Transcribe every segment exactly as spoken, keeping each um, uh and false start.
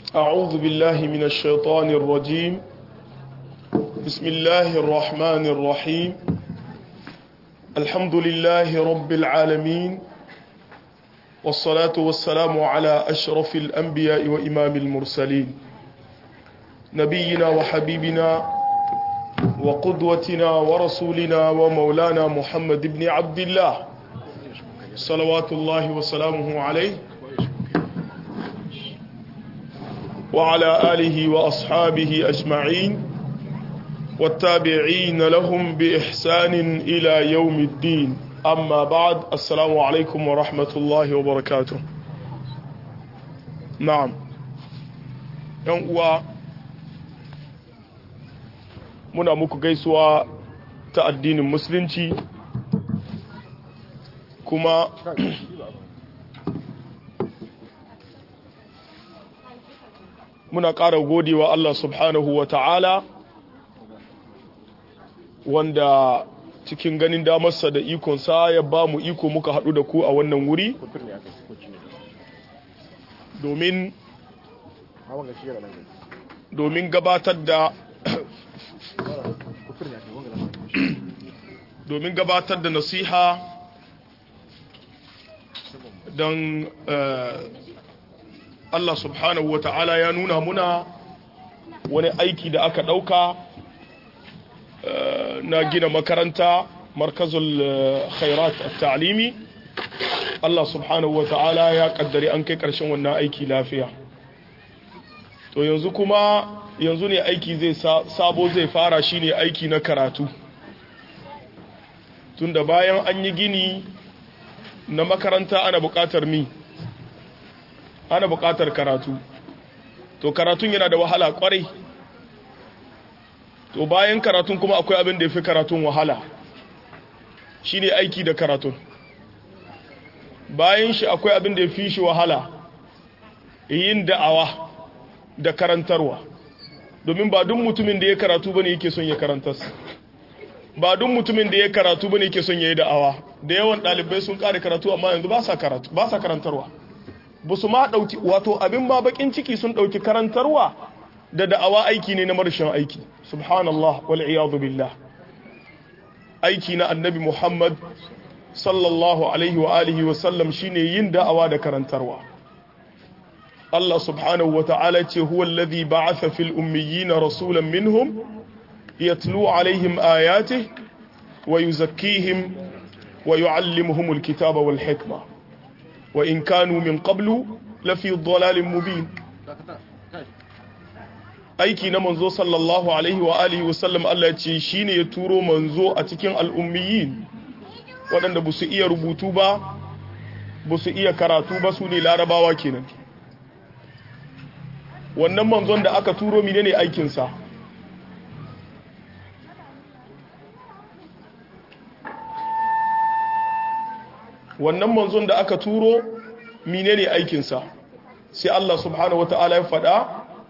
أعوذ بالله من الشيطان الرجيم بسم الله الرحمن الرحيم الحمد لله رب العالمين والصلاة والسلام على أشرف الأنبياء وإمام المرسلين نبينا وحبيبنا وقدوتنا ورسولنا ومولانا محمد بن عبد الله صلوات الله وسلامه عليه وعلى آله وأصحابه أجمعين والتابعين لهم بإحسان إلى يوم الدين أما بعد السلام عليكم ورحمة الله وبركاته نعم ينقوى muna muku gaisuwa ta addinin musulunci kuma muna ƙara godewa Allah subhanahu wa ta'ala wanda cikin ganin damarsa da ikonsa ya ba mu iko muka haɗu da ku a wannan wuri domin domin gabatar da domin gabatar da nasiha don Allah subhanahu wa ta'ala ya nuna muna wani aiki da aka ɗauka na gina makaranta markazul khairat at-ta'limi Allah subhanahu wa ta'ala ya kaddari an kai ƙarshen wannan aiki lafiya to yanzu kuma yanzu ne aiki zai sabo zai fara shine aiki na karatu tunda bayan an yi gini na makaranta ana buƙatar mi ana buƙatar karatu to karatun yana da wahala ƙwarai to bayan karatun kuma akwai abin da ya fi karatun wahala shine aiki da karatun bayan shi akwai abin da ya fi shi wahala yin da'awa da karantarwa domin ba duk mutumin da ya karatu bane yake son ya karantas ba duk mutumin da ya karatu bane yake son ya yi da'awa da yawan ɗalibai sun ƙare karatu amma yanzu ba sa karatu ba sa karantarwa ba su ma ɗauki wato abin ma bakin ciki sun ɗauki karantarwa da da'awa aiki ne na marshen aiki subhanallah wal iyadu billah aiki na annabi muhammad sallallahu alaihi wa alihi wa sallam shine yin da'awa da karantarwa Allah subhanahu wa ta'ala ce huwa alladhi ba'atha fil ummiyina rasulan minhum yatlu alaihim ayatihi wa yuzakkihim wa yu'allimuhumul kitaba wal hikma wa in kanu min qablu lafi dhalalin mubin aiki na manzo sallallahu alaihi wa alihi wa sallam Allah ce shine ya turo manzo a cikin al'ummiyin waɗanda ba su iya rubutu ba ba su iya karatu ba su ne larabawa kenan wannan manzon da aka turo menene aikinsa wannan manzon da aka turo menene aikinsa sai Allah subhanahu wataala ya faɗa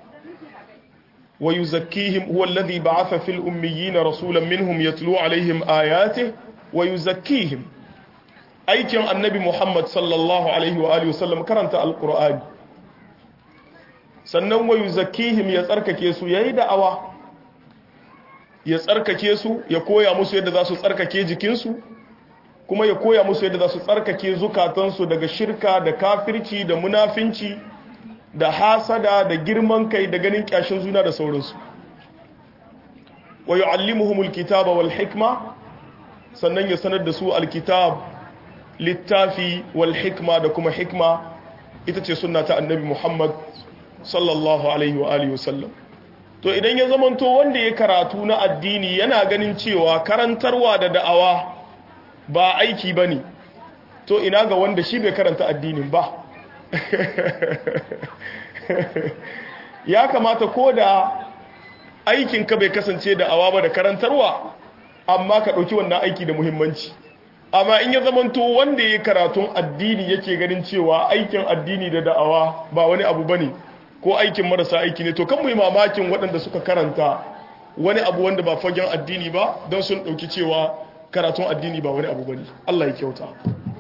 wa yuzakkihim huwa alladhi ba'atha fil ummiyina rasulan minhum yatlu alaihim ayatihi wa yuzakkihim aikin annabi Muhammad sallallahu alaihi wa alihi wasallam karanta alqur'ani sannan wa yuzakkihim ya tsarkake su yayi da'awa ya tsarkake su ya koya musu yadda za su tsarkake jikinsu kuma ya koya musu yadda za su tsarkake zukatansu daga shirka da kafirci da munafinci da hasada da girman kai da ganin kyashin zuna da sauransu wa yu'allimuhumul kitaba wal hikma sannan ya sanar da su alkitab littafi wal hikma da kuma hikma ita ce sunna ta annabi Muhammad sallallahu alaihi wa alihi wasallam to idan ya zamanto wanda ya karatu na addini yana ganin cewa karantarwa da da'awa ba aiki bane to ina ga wanda shi bai karanta addinin ba ya kamata ko da aikin ka bai kasance da'awa ba da karantarwa amma ka dauki wannan aiki da muhimmanci amma in ya zamanto wanda ya karatun addini yake ganin cewa aikin addini da da'awa ba wani abu bane ko aikin marasa aiki ne to kan mu yi mamakin waɗanda suka karanta wani abu wanda ba fagen addini ba don sun ɗauki cewa karatun addini ba wani abu bane Allah ya kyauta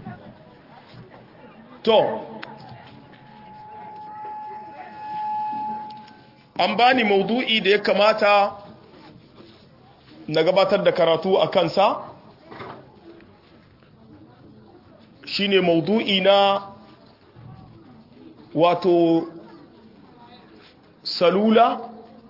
to an bani maudu'i da ya kamata na gabatar da karatu a kansa shine maudu'i na wato salula,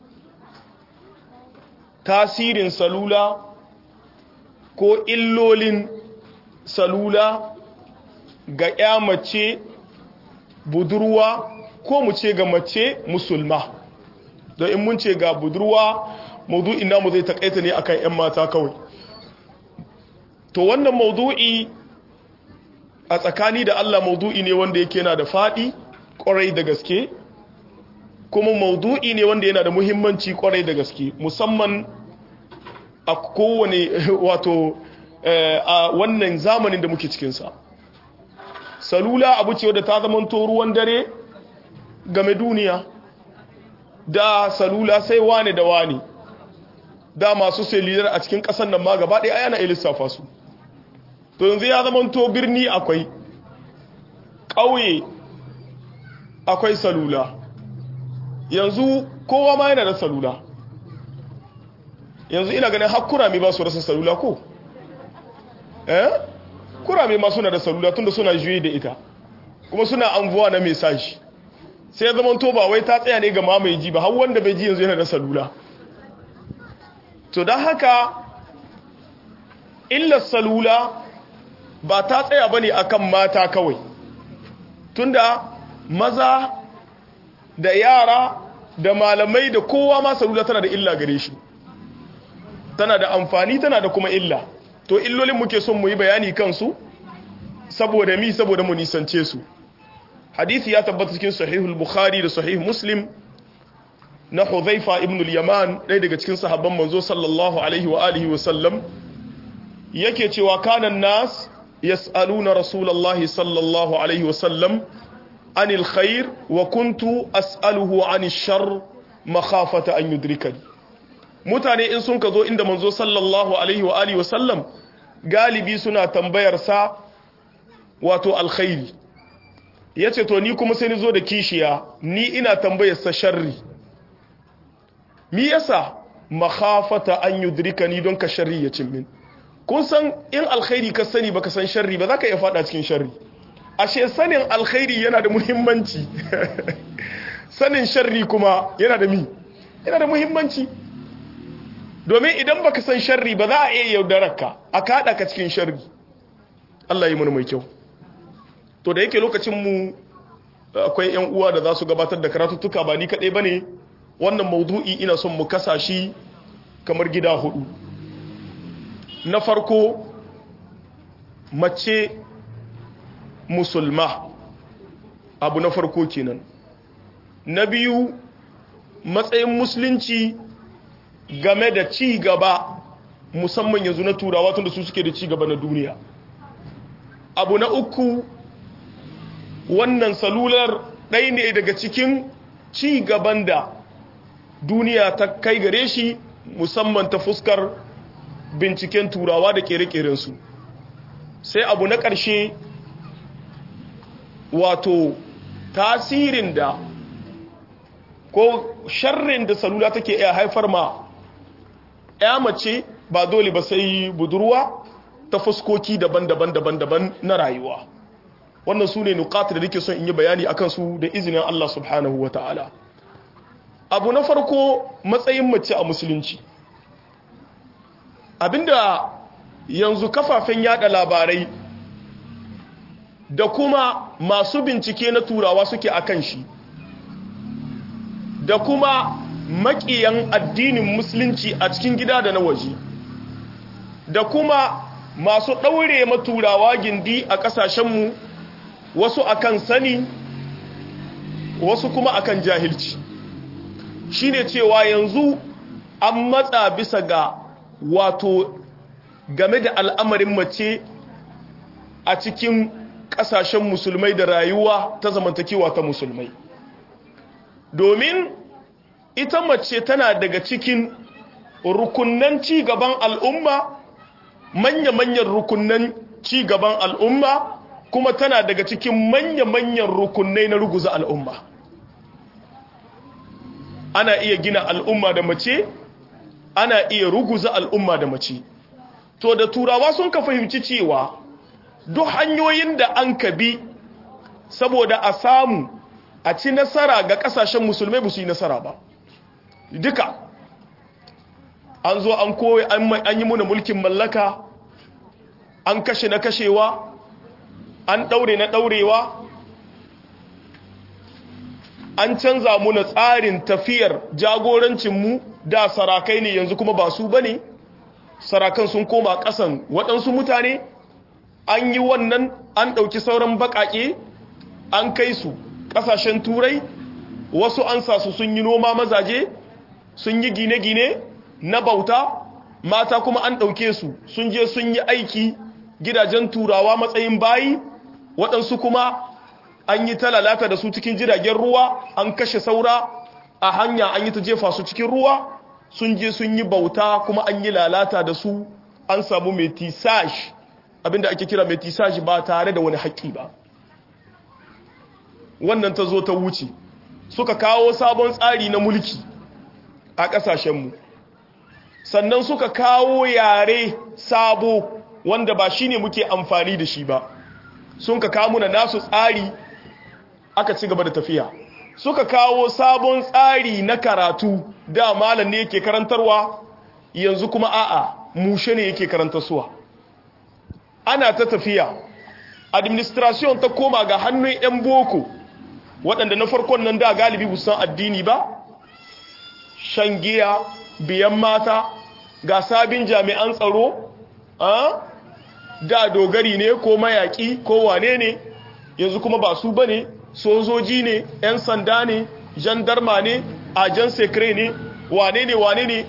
tasirin salula ko illolin salula ga ya mace budurwa ko mu ce ga mace musulma. don in mun ce ga budurwa maudu'in namu zai takaita ne akan 'yan mata kawai. to wannan maudu'i a tsakani da Allah maudu'i ne wanda yake yana da faɗi ƙwarai da gaske, kuma maudu'i ne wanda yana da muhimmanci ƙwarai da gaske, musamman a kowane wato a wannan zamanin da muke cikinsa. salula abu ce wadda ta zamanto ruwan dare game duniya. da salula sai wane da wane, da masu selidar a cikin ƙasar nan ma gaba ɗaya yana lissafa su. to yanzu ya zamanto birni akwai, ƙauye akwai salula, yanzu kowa ma yana da salula. yanzu ina ganin har kurame ba su rasa salula ko? eh? kurame ma suna da salula tunda suna juye da ita kuma suna anvuwa na message. sai ya zamanto ba wai ta tsaya ne ga mamaye ji ba, har wanda bai ji yanzu yana da salula. to don haka illar salula ba ta tsaya ba ne akan mata kawai, tunda maza da yara da malamai da kowa ma salula tana da illa gare shi, tana da amfani tana da kuma illa. to illolin muke son mu yi bayani kansu saboda mi saboda mu nisance su. hadisi ya tabbata cikin sahihul bukhari da sahih muslim na hudhaifa ibn al-yaman, ɗaya daga cikin sahabban manzo sallallahu alaihi wa alihi wa sallam, yake cewa kanan nas yas'aluna rasulullahi sallallahu alaihi wa sallam anil khair wa kuntu as'aluhu anil shar makhafata an yudrikani. mutane in sun ka zo inda manzo sallallahu alaihi wa alihi wa sallam galibi suna tambayar sa wato alkhairi, yace to ni kuma sai ni zo da kishiya, ni ina tambayar sa sharri. mi yasa? makhafata an yudrikani, don ka sharri ya cin min. kun san in alkhairi ka sani baka san sharri ba, zaka iya fada cikin sharri. ashe sanin alkhairi yana da muhimmanci sanin sharri kuma yana da mi yana da muhimmanci, domin idan baka san sharri ba za a iya yaudararka a kada ka cikin sharri. Allah yi mana mai kyau. to da yake lokacin mu akwai yan uwa da za su gabatar da karatuttuka, ba ni kadai bane. wannan maudu'i ina son mu kasa shi kamar gida hudu. na farko, mace musulma, abu na farko kenan. na biyu, matsayin musulunci game da ci gaba, musamman yanzu na turawa tunda su suke da ci gaba na duniya. abu na uku, wannan salular ɗaya ne daga cikin ci gaban da duniya ta kai gare shi, musamman ta fuskar binciken turawa da kere-kerensu. sai abu na ƙarshe, wato tasirin da ko sharrin da salula take iya haifar ma ya mace, ba dole ba sai budurwa, ta fuskoki daban-daban daban-daban na rayuwa. wannan su ne nukata da nake son in yi bayani akan su da izinin Allah subhanahu wa ta'ala. abu na farko, matsayin mace a musulunci. abinda yanzu kafafen yada labarai da kuma masu bincike na turawa suke akan shi, da kuma makiyan addinin musulunci a cikin gida da na waje, da kuma masu ɗaure ma turawa gindi a ƙasashenmu, wasu akan sani wasu kuma akan jahilci. shine cewa yanzu an matsa bisa ga wato game da al'amarin mace a cikin ƙasashen musulmai da rayuwa ta zamantakewa ta musulmai, domin ita mace tana daga cikin rukunnan ci gaban al'umma, manya-manyan rukunnan ci gaban al'umma, kuma tana daga cikin manya-manyan rukunnai na ruguza al'umma. ana iya gina al'umma da mace ana iya ruguza al'umma da mace to da turawa sun ka fahimci cewa duk hanyoyin da an ka bi saboda a samu a ci nasara ga kasashen musulmai ba su yi nasara ba duka an zo an koyi an yi muna mulkin mallaka an kashe na kashewa an daure na daurewa an canza muna tsarin tafiyar jagorancinmu da sarakai ne yanzu kuma ba su bane sarakan sun koma kasan waɗansu mutane an yi wannan an ɗauki sauran baƙaƙe an kai su ƙasashen turai wasu an sa su sun yi noma mazaje sun yi gine-gine na bauta mata kuma an ɗauke su sun je sun yi aiki gidajen turawa matsayin bayi waɗansu kuma an yi ta lalata da su cikin jiragen ruwa an kashe saura a hanya an yi ta jefa su cikin ruwa sun je sun yi bauta kuma an yi lalata da su an samu métissage abinda ake kira métissage ba tare da wani haƙƙi ba wannan ta zo ta wuce suka kawo sabon tsari na mulki a ƙasashenmu sannan suka kawo yare sabo wanda ba shi ne muke amfani da shi ba sun ka kawo na nasu tsari aka ci gaba da tafiya suka kawo sabon tsari na karatu da malam ne yake karantarwa yanzu kuma a'a mushe ne yake karantarsuwa ana ta tafiya administration ta koma ga hannun 'yan boko waɗanda na farkon nan da galibi busan addini ba shan giya biyan mata ga sabin jami'an tsaro da dogari ne ko mayaƙi ko wane ne yanzu kuma ba su bane sojoji ne 'yan sanda ne jandarma ne ajan sekre ne wane ne wane ne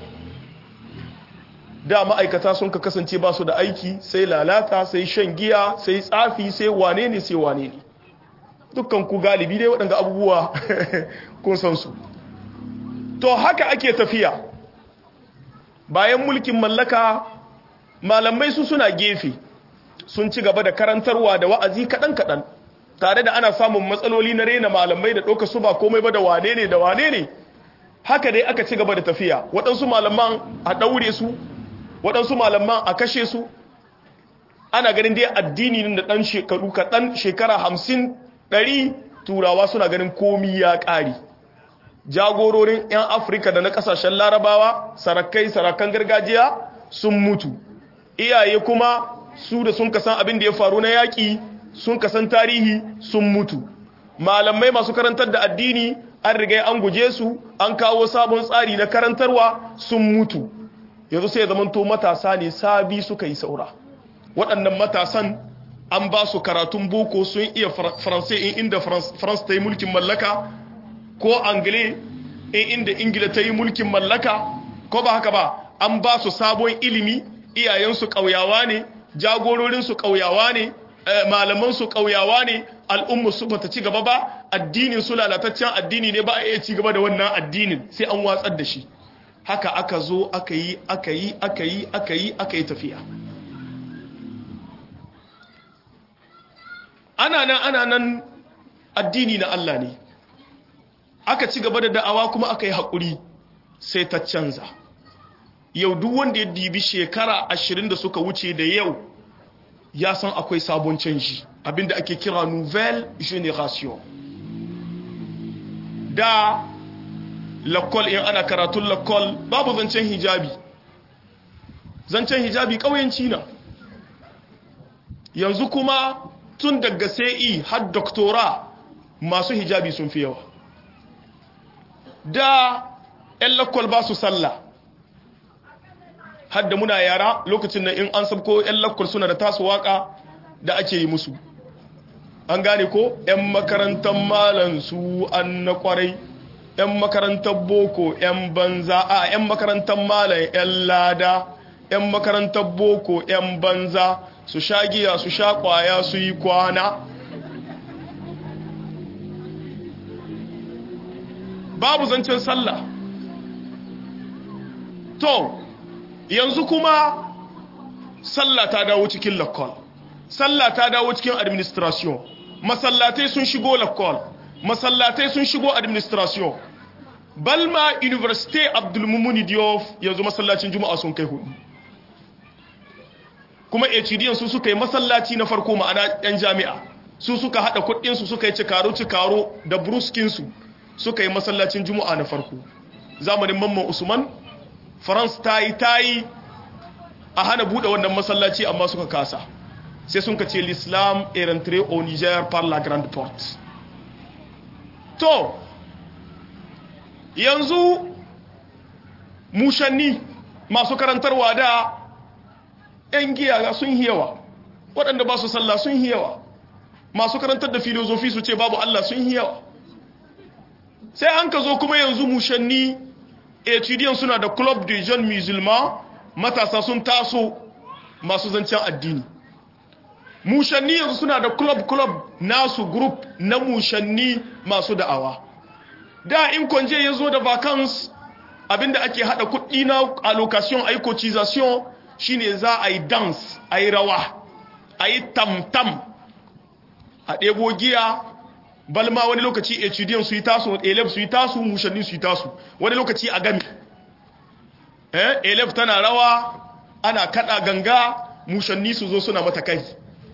da ma'aikata sun ka kasance ba su da aiki sai lalata sai shan giya sai tsafi sai wane ne sai wane ne dukkan ku galibi dai waɗanda abubuwa kun san su to haka ake tafiya bayan mulkin mallaka malamai su suna gefe sun ci gaba da karantarwa da wa'azi kaɗan-kaɗan tare da ana samun matsaloli na rena malamai da ɗauka su ba komai ba da wane ne da wane ne haka dai aka ci gaba da tafiya waɗansu malaman a ɗaure su waɗansu malaman a kashe su ana ganin dai addini da ɗan shekaru kaɗan shekara hamsin ɗari turawa suna ganin komi ya ƙari jagororin 'yan afirka da na ƙasashen larabawa sarakai sarakan gargajiya sun mutu iyaye kuma su da sun kasan abin da ya faru na yaƙi sun kasan tarihi sun mutu malamai masu karantar da addini an riga an guje su an kawo sabon tsari na karantarwa sun mutu yanzu sai zamanto matasa ne sabi suka yi saura waɗannan matasan an ba su karatun boko sun iya faransai in inda faransa ta yi mulkin mallaka ko angile in inda ingila ta yi mulkin mallaka ko ba haka ba an ba su sabon ilimi iyayensu ƙauyawa ne jagororinsu ƙauyawa ne malamansu ƙauyawa ne al'ummarsu ba ta ci gaba ba addinin su lalataccen addini ne ba a iya ci gaba da wannan addinin sai an watsar da shi haka aka zo aka yi aka yi aka yi aka yi aka yi tafiya ana nan ana nan addini na Allah ne aka ci gaba da da'awa kuma aka yi haƙuri sai ta canza yau duk wanda ya dibi shekara ashirin da suka wuce da yau ya san akwai sabon canji abinda ake kira nouvelle génération da lakol in ana karatun lakol babu zancen hijabi zancen hijabi ƙauyenci na yanzu kuma tun daga sai har doktora masu hijabi sun fi yawa da 'yan lakol ba su sallah hadda muna yara lokacin da in an sabko 'yan lakol suna da tasu waka da ake yi musu an gane ko 'yan makarantar malan su an na kwarai 'yan makarantar boko 'yan banza a 'yan makarantar malan 'yan lada 'yan makarantar boko 'yan banza su sha giya su sha kwaya su yi kwana babu zancen sallah to yanzu kuma sallah ta dawo cikin lakol sallah ta dawo cikin administration masallatai sun shigo lakol masallatai sun shigo administration balma university abdulmumuni diyof yanzu masallacin juma'a sun kai hudu kuma H D N su suka yi masallaci na farko ma'ana yan jami'a su suka hada kudin su suka yi cikaro cikaro da bruskin su suka yi masallacin juma'a na farko zamanin mamman Usman France tayi tayi a hana bude wannan masallaci amma suka kasa sai sun kace l'islam est rentré au Niger par la grande porte to yanzu mushanni masu karantarwa da ‘yan giya sun hiyawa waɗanda ba su sallah sun hiyawa masu karantar da filozofi su ce babu Allah sun hiyawa sai an ka zo kuma yanzu mushanni etidiyan suna da club de jeunes musulmans matasa sun taso masu zancen addini mushanni yanzu suna da club club nasu group na mushanni masu da'awa da in konje ya zo da vacance abinda ake hada kuɗi na allocation ay cotisation shine za a yi dance a yi rawa a yi tam-tam a ɗebo giya balma wani lokaci etudiant su yi tasu elef su yi tasu mushanni su yi tasu wani lokaci a gami eh elef tana rawa ana kada ganga mushanni su zo suna mata kai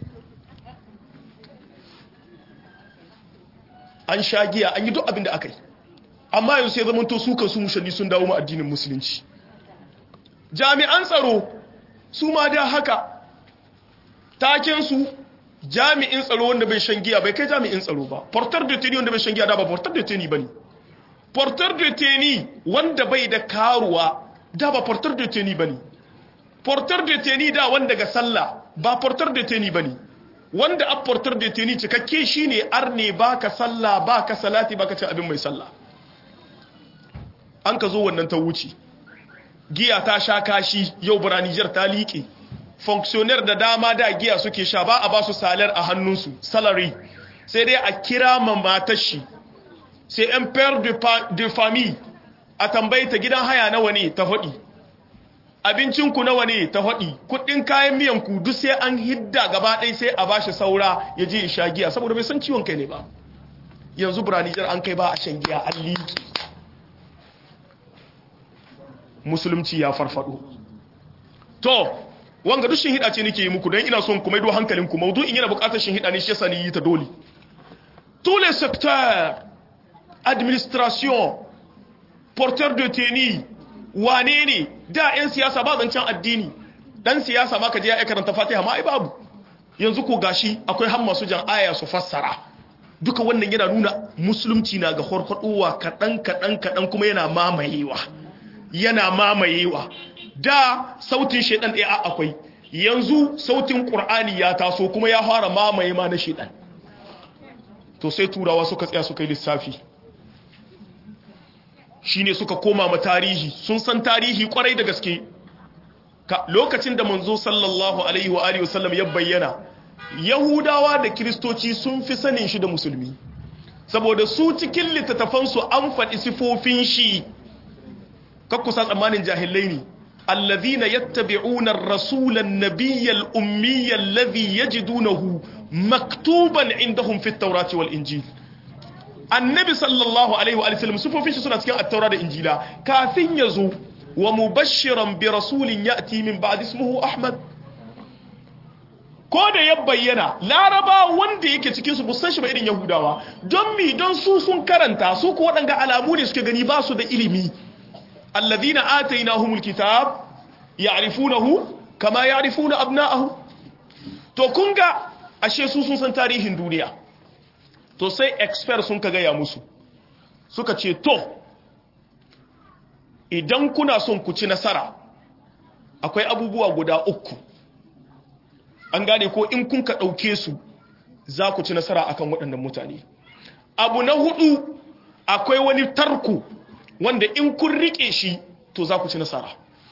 an sha giya an yi duk abin da aka yi amma yanzu sai zamanto su kansu mushanni sun dawo ma addinin musulunci jami'an tsaro su ma da haka takensu jami'in tsaro wanda bai shan giya bai kai jami'in tsaro ba portar de teni wanda bai shan giya da ba portar de teni bane portar de teni wanda bai da karuwa da ba portar de teni bane portar de teni da wanda ga sallah ba portar de teni bane wanda a portar de teni cikakke shine arne baka sallah baka salati baka ci abin mai sallah an ka zo wannan ta wuce giya ta sha kashi yau Niger ta liƙe fonctionnaire da dama da giya suke sha ba a ba su salar a hannunsu salary sai dai a kira matar shi sai un père de famille a tambayta gidan haya nawa ne ta faɗi abincinku nawa ne ta faɗi kuɗin kayan miyanku duk sai an hidda gaba ɗaya sai a ba shi saura ya je ya sha giya saboda bai san ciwon kai ne ba yanzu Niger an kai ba a shan giya an liƙe musulunci ya farfado to wanga duk shinhida ce nake yi muku dan ina son ku maido hankalinku maudu'in yana buƙatar shinhida ne shi yasa ni yi ta dole tous les secteurs administration porteur de tenue wane ne da yan siyasa ba zancen addini dan siyasa ma ka je ya karanta Fatiha ma ai babu yanzu ko gashi akwai har masu jan aya su fassara duka wannan yana nuna musulunci na ga horkodowa kadan kadan kadan kuma yana mamayewa yana mamayewa da sautin shedan ɗaya akwai yanzu sautin qur'ani ya taso kuma ya fara mamaye ma na shedan to sai turawa suka tsaya suka yi lissafi shine suka koma ma tarihi sun san tarihi kwarai da gaske lokacin da manzo sallallahu alaihi wa alihi wasallam ya bayyana yahudawa da kristoci sun fi sanin shi da musulmi saboda su cikin littattafansu an faɗi sifofin shi kakkusa tsammanin jahilai ne allazina yattabi'una ar-rasula an-nabiyya al-ummiyya alladhi yajidunahu maktuban indahum fi at-taurati wal-injil annabi sallallahu alaihi wa sallam sifofin shi suna cikin at-taura da injila kafin yazo wa mubashiran bi rasulin ya'ti min ba'd ismihi ahmad ko da ya bayyana laraba wanda yake cikin su busan shi ba irin yahudawa don mi don su sun karanta su ko wadanga alamu ne suke gani ba su da ilimi الذين آتيناهم الكتاب يعرفونه كما يعرفون أبناءهم to kunga ashe su sun san tarihin duniya to sai expert sun kaga ya musu suka ce to idan kuna son ku ci nasara akwai abubuwa guda uku an gane ko in kun ka dauke su za ku ci nasara akan waɗannan mutane abu na hudu akwai wani tarku wanda in kun rike shi to za ku ci nasara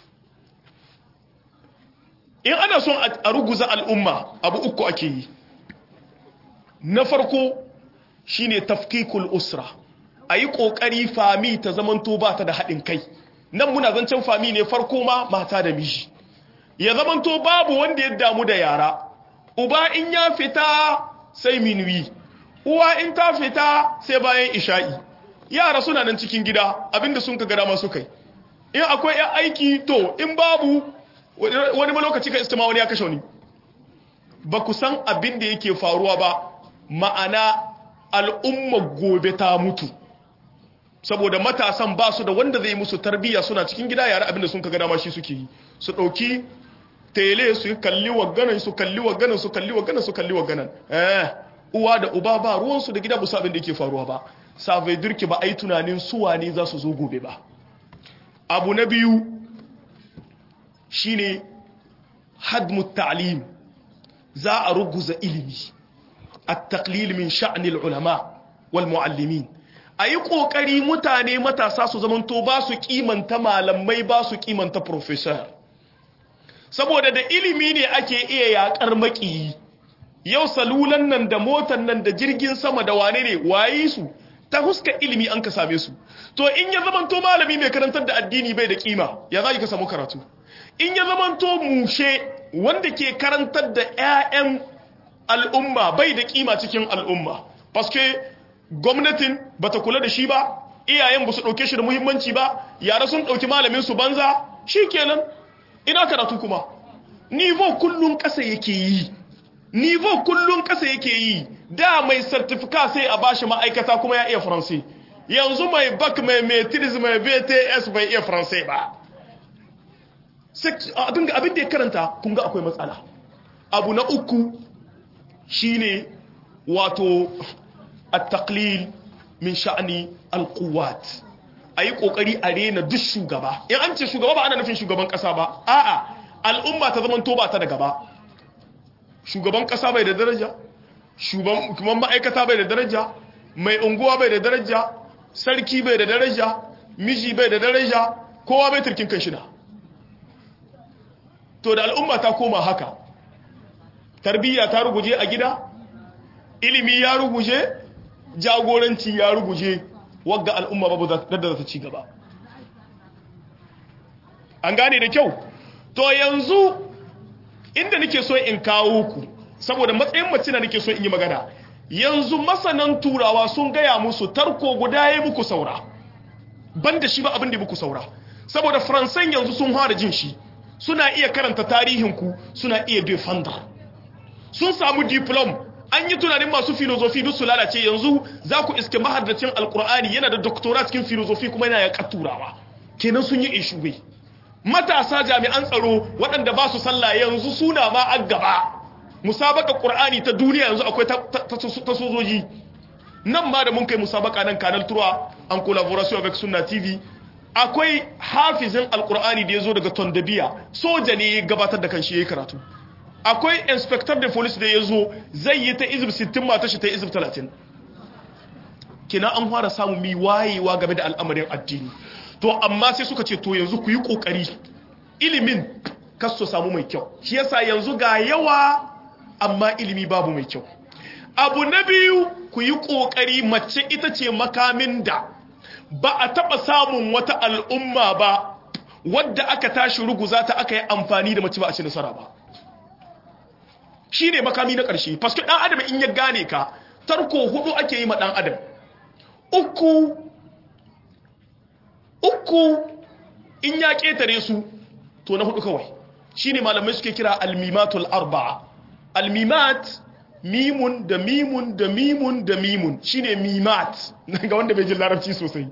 in ana son a ruguza al'umma abu uku ake yi na farko shine tafkikul usra ayi kokari fami ta zamanto ba ta da haɗin kai nan muna zancen fami ne farko ma mata da miji ya zamanto babu wanda ya damu da yara uba in ya fita sai minuyi uwa in ta fita sai bayan isha'i yara suna nan cikin gida abinda sun ka gada masu kai in akwai yan aiki to in babu wani lokaci ka istima wani ya kashe wani ba ku san abin da yake faruwa ba ma'ana al'umma gobe ta mutu saboda matasan ba su da wanda zai musu tarbiyya suna cikin gida yara abinda sun ka gada ma shi suke yi su ɗauki tele su kalli waganan su kalli waganan su kalli waganan su kalli waganan eh uwa da uba ba ruwansu da gida busa abin da yake faruwa ba safai durki ba a yi tunanin suwa ne za su zo gobe ba abu na biyu shine hadmu ta'lim za a ruguza ilimi at-taqlil min sha'n al-ulama wal muallimin ayi kokari mutane matasa su zamanto ba su kimanta malamai ba su kimanta professor saboda da ilimi ne ake iya yakar maki yau salulan nan da motan nan da jirgin sama da wane ne wayi su ta huska ilimi an ka same su to in ya zamanto malami mai karantar da addini bai da kima ya za ka samu karatu in ya zamanto mushe wanda ke karantar da ƴaƴan al'umma bai da kima cikin al'umma paske gwamnatin bata kula da shi ba iyayen ba su dauke shi da muhimmanci ba yara sun dauki malamin su banza shikenan ina karatu kuma nivo kullun kasa yake yi nivo kullun kasa yake yi da mai certificate sai a bashi ma'aikata kuma ya iya faransai yanzu mai bac mai maîtrise mai B T S bai iya faransai ba abin da ya karanta kun ga akwai matsala abu na uku shine wato at-taqlil min sha'ni al-quwwat ayi kokari a rena duk shugaba in an ce shugaba ba ana nufin shugaban kasa ba a'a al'umma ta zaman to ba ta da gaba shugaban kasa bai da daraja shugaban ma'aikata bai da daraja mai unguwa bai da daraja sarki bai da daraja miji bai da daraja kowa bai turkin kan shida to da al'umma ta koma haka tarbiyya ta ruguje a gida ilimi ya ruguje jagoranci ya ruguje wagga al'umma babu da ta ci gaba an gane da kyau to yanzu inda nake so in kawo ku saboda matsayin mace na nake so in yi magana yanzu masanan turawa sun gaya musu tarko guda ya muku saura banda shi ba abin da muku saura saboda faransan yanzu sun fara jin shi suna iya karanta tarihinku suna iya defender sun samu diplom an yi tunanin masu filozofi duk su lalace yanzu za ku iske mahaddacin alkur'ani yana da doktora cikin filozofi kuma yana ya turawa kenan sun yi ishuwe matasa jami'an tsaro waɗanda ba su sallah yanzu suna ma a gaba musabaka qur'ani ta duniya yanzu akwai ta sojoji nan ma da mun kai musabaka nan kanal turwa en collaboration avec sunna tv akwai hafizin alqur'ani da yazo daga tondabiya soja ne gabatar da kanshi yayin karatu akwai inspector de police da yazo zai yi ta izib sittin mata shi ta izib talatin kina an fara samu mi wayewa game da al'amarin addini to amma sai suka ce to yanzu ku yi kokari ilimin kaso samu mai kyau shi yasa yanzu ga yawa amma ilimi babu mai kyau abu na biyu ku yi kokari mace ita ce makamin da ba a taba samun wata al'umma ba wadda aka tashi ruguza ta aka yi amfani da mace ba a ci nasara ba shine makami na ƙarshe paske dan adam in ya gane ka tarko hudu ake yi ma dan adam uku uku in ya ketare su to na hudu kawai shine malamai suke kira al-mimatul arba'a al-mimat mimun da mimun da mimun da mimun shine mimat ga wanda bai jin larabci sosai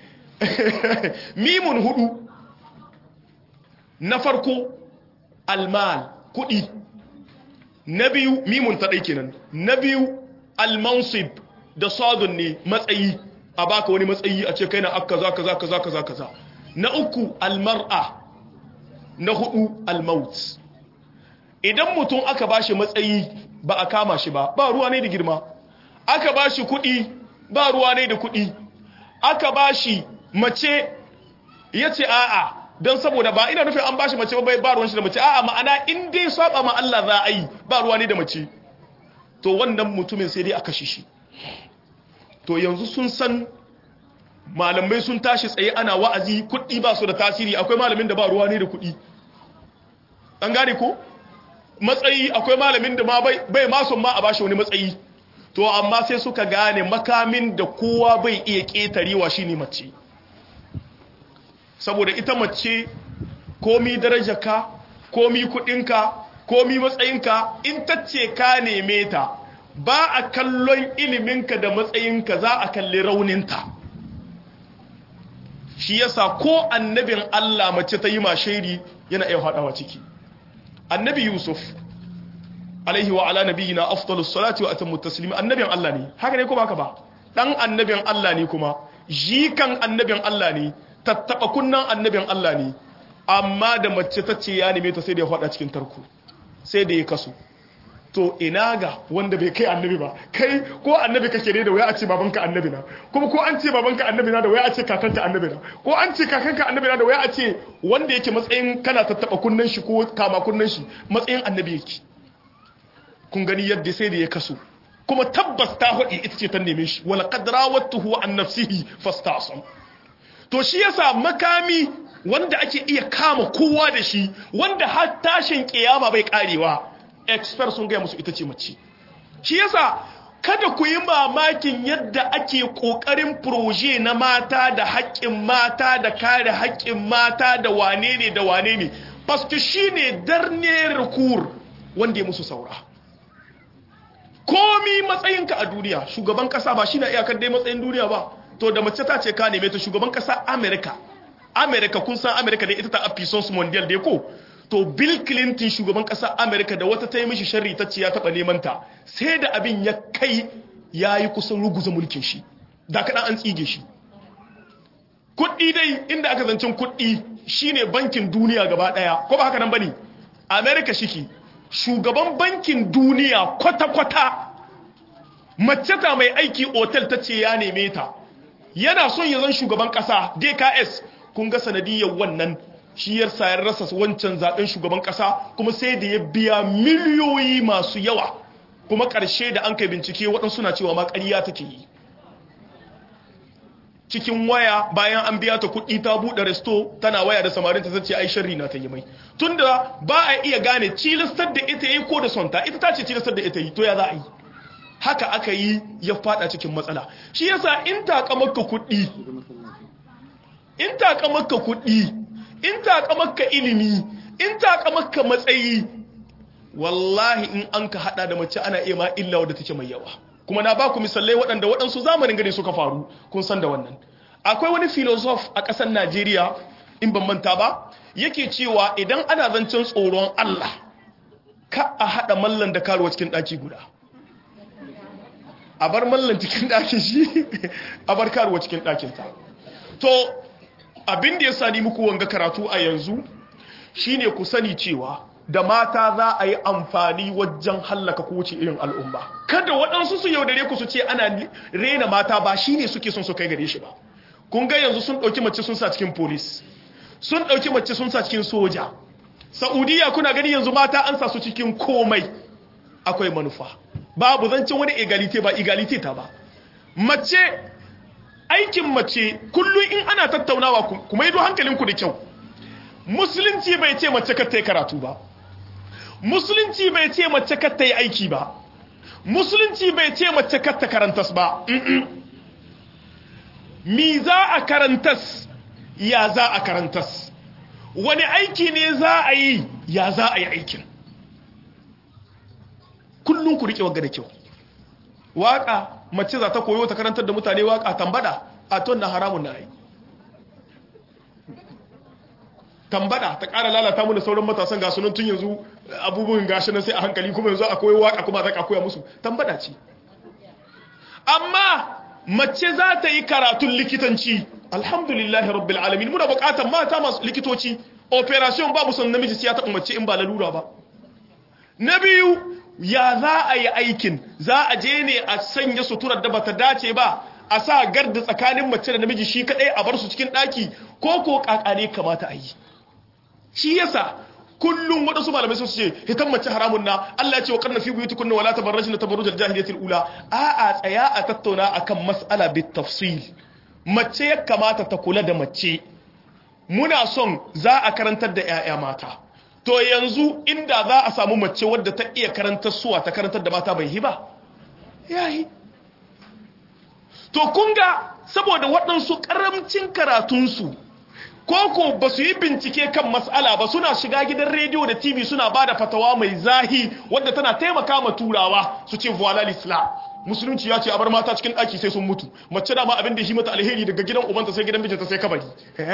mimun hudu na farko almal kudi na biyu mimun ta dai kenan na biyu almansib da sadun ne matsayi a baka wani matsayi a ce kai na akka za kaza kaza kaza kaza na uku almar'a na hudu almaut idan mutum aka bashi matsayi ba a kama shi ba ba ruwa ne da girma aka bashi kudi ba ruwa ne da kudi aka bashi mace yace a'a dan saboda ba ina nufin an bashi mace ba ba ruwan shi da mace a'a ma'ana in dai saba ma Allah za a yi ba ruwa ne da mace to wannan mutumin sai dai aka kashe shi to yanzu sun san malamai sun tashi tsaye ana wa'azi kuɗi ba su da tasiri akwai malamin da ba ruwa ne da kuɗi an gane ko matsayi akwai malamin da ma bai ma son ma a bashi wani matsayi to amma sai suka gane makamin da kowa bai iya ƙetarewa shine mace saboda ita mace komi darajarka komi kudinka komi matsayinka in tace ka neme ta ba a kallon iliminka da matsayinka za a kalli rauninta shi yasa ko annabin Allah mace ta yi mashairi yana iya hadawa ciki annabi Yusuf alaihi wa ala nabiyina afdalus salati wa atammu taslim annabin Allah ne haka ne kuma haka ba dan annabin Allah ne kuma jikan annabin Allah ne tattaba kunnan annabin Allah ne amma da mace ta ce ya neme ta sai da ya fada cikin tarko sai da ya kasu to ina ga wanda bai kai annabi ba kai ko annabi kake ne da waya a ce babanka annabi na kuma ko an ce babanka annabi na da waya a ce kakanta annabi na ko an ce kakanka annabi na da waya a ce wanda yake matsayin kana tattaba kunnan shi ko kama kunnan shi matsayin annabi yake kun gani yadda sai da ya kasu kuma tabbas ta hudi ita ce ta neme shi wala qad rawatuhu an nafsihi fastasam to shi yasa makami wanda ake iya kama kowa da shi wanda har tashin kiyama bai karewa expert sun gaya musu ita ce mace shi yasa kada ku yi mamakin yadda ake kokarin proje na mata da haƙƙin mata da kare haƙƙin mata da wane ne da wane ne paske shine darne rukur wanda ya musu saura komi matsayinka a duniya shugaban kasa ba shine iyakar dai matsayin duniya ba to da mace ta ce ka neme ta shugaban kasa America America kun san America dai ita ta puissance mondial dai ko to Bill Clinton shugaban kasar America da wata ta yi mishi sharri ta ce ya taba neman ta sai da abin ya kai yayi kusan ruguza mulkin shi da kadan an tsige shi kuɗi dai inda aka zancin kuɗi shine bankin duniya gaba daya ko ba haka nan bane America shiki shugaban bankin duniya kwata kwata mace ta mai aiki hotel ta ce ya neme ta yana son ya zan shugaban kasa D K S kun ga sanadiyar wannan shi yarsa ya rasa wancan zaben shugaban kasa kuma sai da ya biya miliyoyi masu yawa kuma karshe da an kai bincike waɗansu na cewa ma ƙarya take yi cikin waya bayan an biya ta kuɗi ta buɗe resto tana waya da samarin ta sace ai sharri na ta yi mai tunda ba a iya gane cilistar da ita yi ko da sonta ita ta ce cilistar da ita yi to ya za a yi haka aka yi ya fada cikin matsala shi yasa in taka maka kuɗi in taka maka kuɗi in taka maka ilimi in taka maka matsayi wallahi in an ka hada da mace ana iya ma illa wadda take mai yawa kuma na ba ku misalai waɗanda waɗansu zamanin gari suka faru kun san da wannan akwai wani filosof a ƙasar Najeriya in ban manta ba yake cewa idan ana zancen tsoron Allah ka a hada mallan da karuwa cikin ɗaki guda a bar mallan cikin ɗakin shi a bar karuwa cikin ɗakinta to abin da ya sani muku wanga karatu a yanzu shine ku sani cewa da mata za a yi amfani wajen hallaka kowace irin al'umma kada waɗansu su yaudare ku su ce ana rena mata ba shine suke son su kai gare shi ba kun ga yanzu sun ɗauki mace sun sa cikin police sun ɗauki mace sun sa cikin soja Saudiya kuna gani yanzu mata an sa su cikin komai akwai manufa babu zancen wani egalite ba egalite ta ba mace aikin mace kullum in ana tattaunawa kuma yi do hankalinku da kyau musulunci bai ce mace kar ta yi karatu ba musulunci bai ce mace kar ta yi aiki ba musulunci bai ce mace kar ta karantas ba mi za a karantas ya za a karantas wani aiki ne za a yi ya za a yi aikin kullum ku riƙe wagga da kyau waka mace za ta koyo ta karantar da mutane waka tambada a ton na haramun na yi tambada ta ƙara lalata mu da sauran matasan ga sunan tun yanzu abubuwan gashi nan sai a hankali kuma yanzu a koyi waka kuma za ka koya musu tambada ce amma mace za ta yi karatun likitanci alhamdulillahi rabbil alamin muna buƙatar mata masu likitoci operation babu son namiji sai ya taɓa mace in ba lalura ba na biyu ya za a yi aikin za a je ne a sanya suturar da bata dace ba a sa garda tsakanin mace da namiji shi kadai a bar su cikin daki ko ko kakane kamata a yi shi yasa kullum wadansu malamai sun ce hitan mace haramun na Allah ya ce wa qarna fi buyutikunna wala tabarrajna tabarrujal jahiliyatil ula a a tsaya a tattauna akan mas'ala bit tafsil mace ya kamata ta kula da mace muna son za a karantar da ƴaƴa mata to yanzu inda za a samu mace wadda ta iya karantar suwa ta karantar da mata bai hiba yayi to kunga saboda waɗansu ƙaramcin karatunsu koko ba su yi bincike kan matsala ba suna shiga gidan rediyo da tv suna ba da fatawa mai zahi wadda tana taimaka ma turawa su ce voila l'islam musulunci ya ce a bar mata cikin ɗaki sai sun mutu mace da ma abin da shi mata alheri daga gidan ubanta sai gidan mijinta sai kabari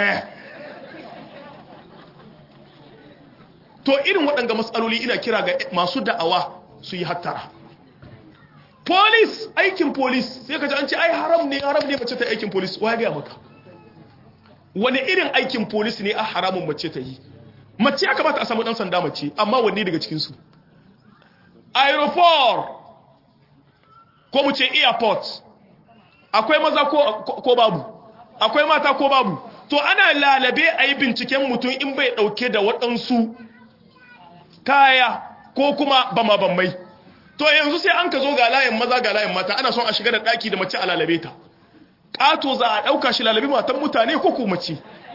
to irin waɗanga matsaloli ina kira ga masu da'awa su yi hattara police aikin police sai ka ji an ce ai haram ne haram ne mace ta aikin police wa ya gaya maka wani irin aikin police ne a haramun mace ta yi mace ya kamata a samu dan sanda mace amma wanne daga cikinsu aeroport ko mu ce airport akwai maza ko, ko babu akwai mata ko babu to ana lalabe a yi binciken mutum in bai dauke da waɗansu kaya ko kuma bama bammai to yanzu sai an ka zo ga layin maza ga layin mata ana son a shiga da ɗaki da mace a lalabe ta ƙato za a ɗauka shi lalabi matan mutane ko ko mace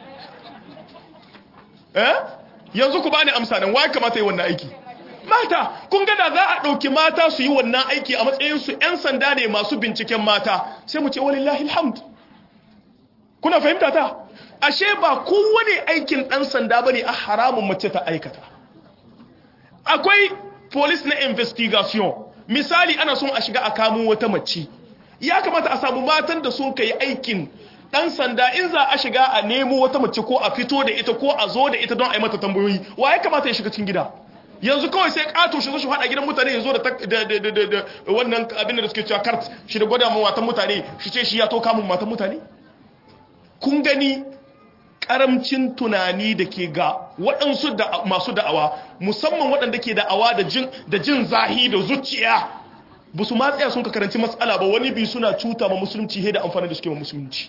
eh yanzu ku bani amsa nan wai kamata yi wannan aiki mata kun ga da za a ɗauki mata su yi wannan aiki a matsayin su ƴan sanda ne masu binciken mata sai mu ce walillahi alhamd kuna fahimta ta ashe ba kowane aikin ɗan sanda bane a haramun mace ta aikata akwai police na investigation misali ana son a shiga a kamo wata mace ya kamata a samu matan da sun kai aikin dan sanda in za a shiga a nemo wata mace ko a fito da ita ko a zo da ita don a yi mata tambayoyi wa ya kamata ya shiga cikin gida yanzu kawai sai kato shi zo shi hada gidan mutane ya zo da wannan abin da suke cewa kart shi da gwada matan mutane shi ce shi ya to kamun matan mutane kun gani karamcin tunani da ke ga waɗansu da masu da'awa musamman waɗanda ke da'awa da jin da jin zahi da zuciya ba su ma tsaya sun ka karanci matsala ba wani bi suna cuta ma musulunci he da amfani da suke ma musulunci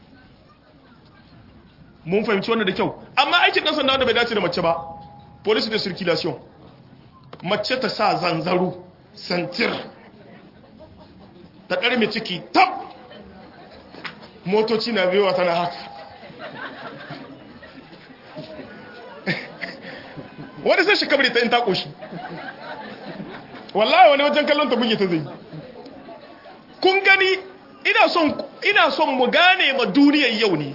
mun fahimci wannan da kyau amma aikin dan sanda wanda bai dace da mace ba police de circulation mace ta sa zanzaro santir ta karme ciki tab motoci na biyowa tana haka wani sai shi kabari ta in ta koshi wallahi wani wajen kallon ta buge ta zai kun gani ina son ina son mu gane ma duniyar yau ne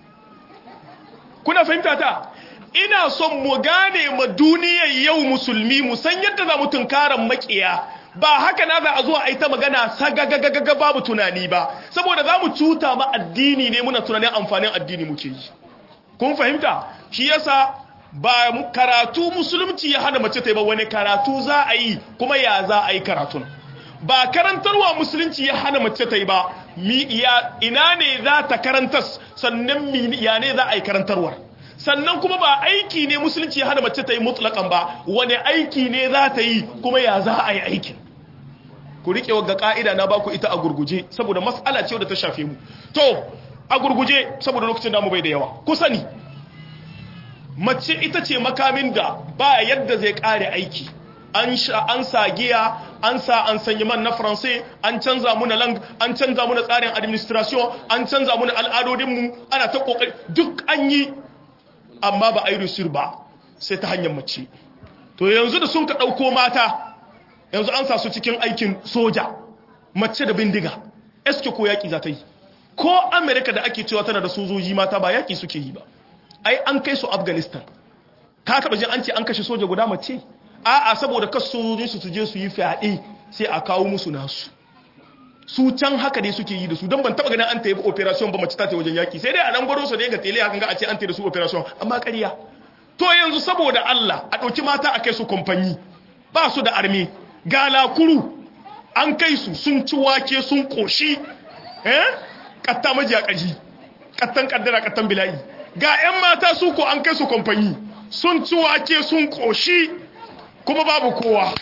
kuna fahimta ta ina son mu gane ma duniyar yau musulmi mu san yadda za mu tunkaran makiya ba haka na za a zo a yi ta magana sagagagaga babu tunani ba saboda za mu cuta ma addini ne muna tunanin amfanin addini muke yi kun fahimta shi yasa ba karatu musulunci ya hana mace ta yi ba wani karatu za a yi kuma ya za a yi karatun ba karantarwa musulunci ya hana mace ta yi ba ina ne za ta karantas sannan ya ne za a yi karantarwar sannan kuma ba aiki ne musulunci ya hana mace ta yi mutlakan ba wani aiki ne za ta yi kuma ya za a yi aikin ku riƙe wa ga ƙa'ida na baku ita a gurguje saboda mas'ala ce da ta shafe mu to a gurguje saboda lokacin damu bai da yawa ku sani mace ita ce makamin da ba yadda zai kare aiki an sha an sa giya an sa an sanya man na faransai an canza muna lang an canza muna tsarin administration an canza muna al'adodinmu ana ta kokari duk an yi amma ba a yi rusur ba sai ta hanyar mace to yanzu da sun ka ɗauko mata yanzu an sa su cikin aikin soja mace da bindiga eske ko yaƙi za ta yi ko amerika da ake cewa tana da sojoji mata ba yaƙi suke yi ba ai an kai su afghanistan ka taɓa jin an ce an kashe soja guda mace a'a saboda kasu sojojin su je su yi fyaɗe sai a kawo musu nasu su can haka ne suke yi da su don ban taɓa ganin an ta yi operation ba mace ta ta wajen yaƙi sai dai a nan gwado su da ya ga tele hakan ga a ce an ta yi da su operation amma ƙarya to yanzu saboda Allah a ɗauki mata a kai su kamfani ba su da arme ga lakuru an kai su sun ci wake sun ƙoshi eh ƙatta majiya ƙaji ƙattan ƙaddara ƙattan bila'i ga 'yan mata su ko an kai su kamfani sun ci wake sun ƙoshi kuma babu kowa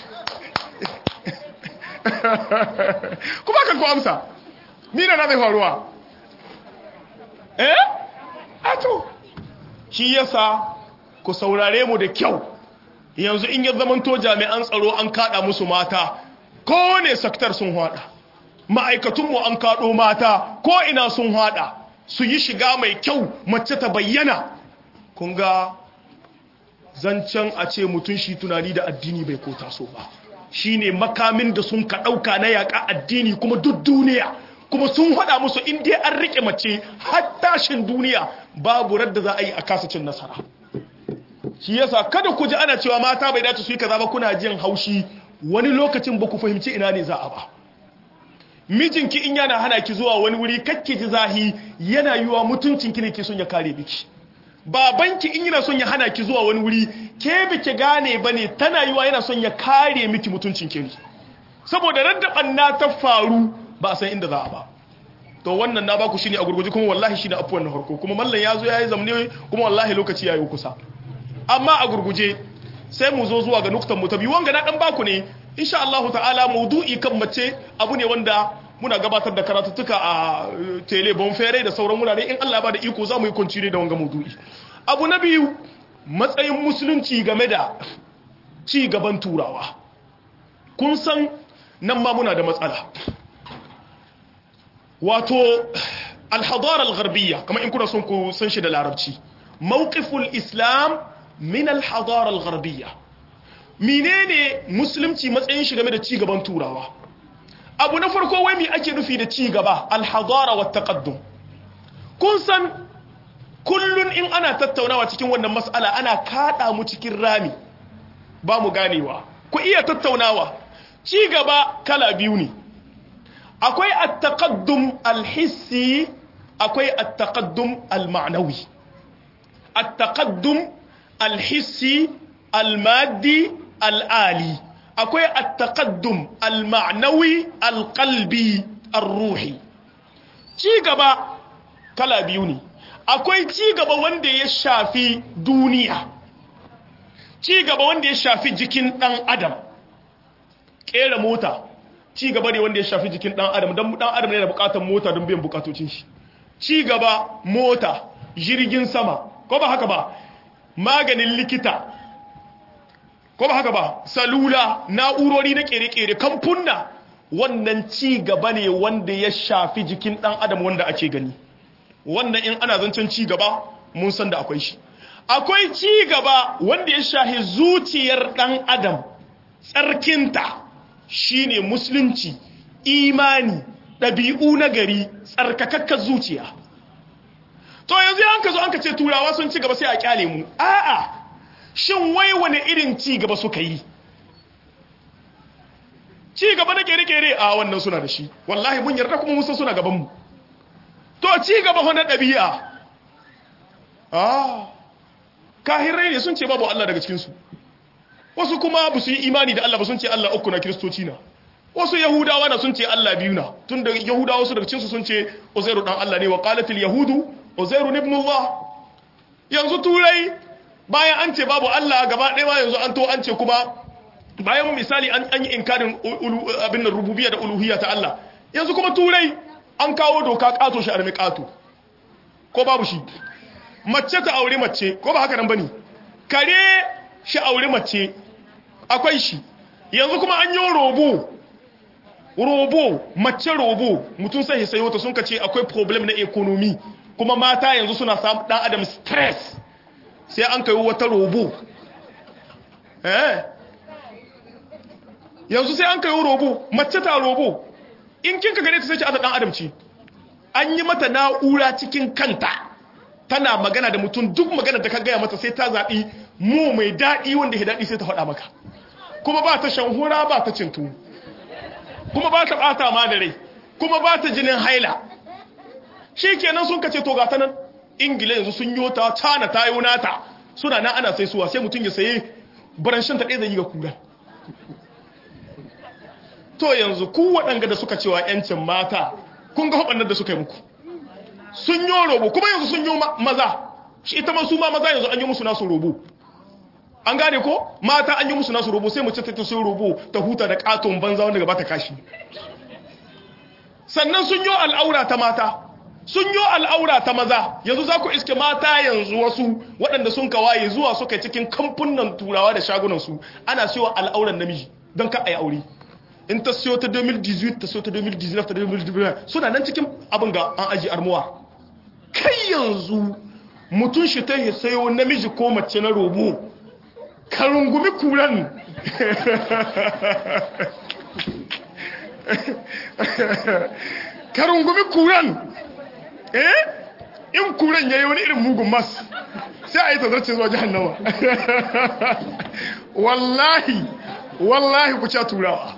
kuma kan ku amsa mina na zai faruwa eh ato shi yasa ku saurare mu da kyau yanzu in ya zamanto jami'an tsaro an kada musu mata ko ne sektar sun hada ma'aikatunmu an kado mata ko ina sun hada su yi shiga mai kyau mace ta bayyana kun ga zancen a ce mutum shi tunani da addini bai kota so ba shine makamin da sun ka dauka na yaka addini kuma duk duniya kuma sun hada musu in dai an rike mace har tashin duniya babu radda za a yi a kasa cin nasara shi yasa kada ku ji ana cewa mata bai dace su yi kaza ba kuna jin haushi wani lokacin ba ku fahimci ina ne za a ba mijinki in yana hana ki zuwa wani wuri kakki ji zahi yana yiwa mutuncinki ne ke son ya kare miki babanki in yana son ya hana ki zuwa wani wuri ke biki gane bane tana yiwa yana son ya kare miki mutuncinki ne saboda raddaban na ta faru ba san inda za a ba to wannan na baku shine a gurguje kuma wallahi shine afuwan na farko kuma mallan yazo yayi zamne kuma wallahi lokaci yayi kusa amma a gurguje sai mu zo zuwa ga nuktan mu ta biyu wanga na dan baku ne insha Allah ta'ala maudu'i kan mace abu ne wanda muna gabatar da karatuttuka a tele bonfere da sauran wurare in Allah ba da iko za mu yi continue da wanga maudu'i abu na biyu matsayin musulunci game da ci gaban turawa kun san nan ma muna da matsala wato al-hadara al-gharbiyya kamar in kuna son ku san shi da larabci mawqiful islam min al-hadara al-gharbiyya menene musulunci matsayin shi game da ci gaban turawa abu na farko wai me ake nufi da ci gaba al-hadara wa taqaddum kun san kullun in ana tattaunawa cikin wannan mas'ala ana kada mu cikin rami ba mu ganewa ku iya tattaunawa ci gaba kala biyu ne akwai at-taqaddum al-hissi akwai at-taqaddum al-ma'nawi at-taqaddum al-hissi al-maddi al-ali akwai at-taqaddum al-ma'nawi al-qalbi ar-ruhi ci gaba kala biyu ne akwai ci gaba wanda ya shafi duniya ci gaba wanda ya shafi jikin dan adam kera mota ci gaba ne wanda ya shafi jikin dan adam dan dan adam ne da bukatar mota don biyan bukatocin shi ci gaba mota jirgin sama ko ba haka ba maganin likita ko ba haka ba salula na'urori na kere-kere kamfunna wannan ci gaba ne wanda ya shafi jikin dan adam wanda ake gani wannan in ana zancen ci gaba mun san da akwai shi akwai ci gaba wanda ya shafi zuciyar dan adam tsarkinta shine musulunci imani dabi'u na gari tsarkakakkar zuciya to yanzu an ka zo an ka ce turawa sun ci gaba sai a kyale mu a'a shin wai wani irin ci gaba suka yi ci gaba na kere-kere a wannan suna da shi wallahi mun yarda kuma musa suna gaban mu to ci gaba fa na dabi'a ah kahirai ne sun ce babu Allah daga cikin su wasu kuma ba su yi imani da Allah ba sun ce Allah uku na kristoci na wasu yahudawa na sun ce Allah biyu na tun da yahudawa su daga cikin su sun ce Uzairu dan Allah ne wa qalatil yahudu Uzairu ibn Allah yanzu turai bayan an ce babu Allah gaba ɗaya ma yanzu an to an ce kuma bayan misali an an yi inkarin abin nan rububiyya da uluhiyya ta Allah yanzu kuma turai an kawo doka kato shi armi kato ko babu shi mace ta aure mace ko ba haka nan bane kare shi aure mace akwai shi yanzu kuma an yi robo robo mace robo mutum sai sayo ta sun kace akwai problem na economy kuma mata yanzu suna samu dan adam stress sai an kai wata robo eh yanzu sai an kai robo mace ta robo in kin ka gane ta sai ki aza dan adam ce an yi mata na'ura cikin kanta tana magana da mutum duk magana da ka gaya mata sai ta zabi mu mai dadi wanda ya dadi sai ta faɗa maka kuma ba ta shan hura ba ta cin tuwo kuma ba ta bata ma da rai kuma ba ta jinin haila shikenan sun kace to ga ta nan ingila yanzu sun yi ta tana tayo nata suna nan ana sai suwa sai mutum ya saye baranshin ta ɗaya zai yi ga kura to yanzu ku waɗanga da suka cewa yancin mata kun ga waɗannan da suka yi muku sun yi robo kuma yanzu sun yi maza shi ita ma su ma maza yanzu an yi musu nasu robo an gane ko mata an yi musu nasu robo sai mace ta ta sun robo ta huta da katon banza wanda gaba ta kashi sannan sun yi al'aura ta mata sun yi al'aura ta maza yanzu za ku iske mata yanzu wasu waɗanda sun kawaye zuwa suka cikin kamfunan turawa da shagunansu ana siyo al'auran namiji don ka a yi aure in ta siyo ta dubu biyu da dix-huit ta siyo ta dubu biyu da dix-neuf ta dubu biyu da dix-neuf suna nan cikin abin ga an aji armuwa kai yanzu mutum shi ta sayo namiji ko mace na robo ka rungumi kuran ka rungumi kuran eh in kuran yayi wani irin mugun mas sai a yi tazarce zuwa jahannama wallahi wallahi ku ca turawa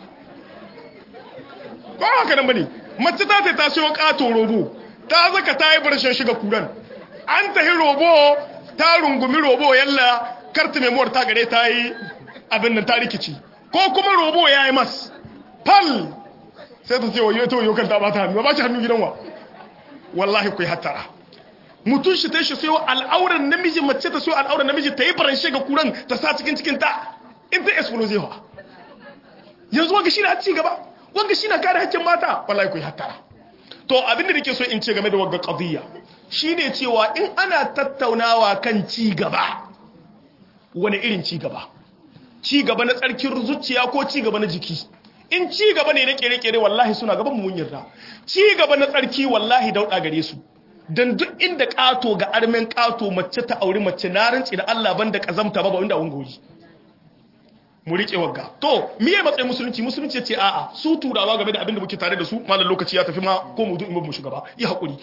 ba haka nan bane mace ta ta siyo kato robo ta zaka ta yi barshen shiga kuran an tahi robo ta rungumi robo yalla karta memuwar ta gare ta yi abin nan ta rikici ko kuma robo ya yi mas pal sai ta ce wayo ta wayo kan ta ba ta hannu ba ci hannu gidan wa wallahi ku yi hattara mutum shi ta shi sayo al'auran namiji mace ta sayo al'auran namiji ta yi barshe ga kuran ta sa cikin cikin ta in ta explode wa yanzu wanga shi na ci gaba wanga shi na kare hakkin mata wallahi ku yi hattara to abin da nake so in ce game da wanga qadiyya shine cewa in ana tattaunawa kan ci gaba wani irin ci gaba ci gaba na tsarkin zuciya ko ci gaba na jiki in ci gaba ne na kere-kere wallahi suna gaban mun yarda ci gaba na tsarki wallahi dauda gare su dan duk inda kato ga armen kato mace ta auri mace na rantsi da Allah banda kazamta ba ba wanda wanga wuji mu rike wagga to miye matsayin musulunci musulunci ce a'a su turawa game da abin da muke tare da su malan lokaci ya tafi ma ko mu in mu shugaba yi hakuri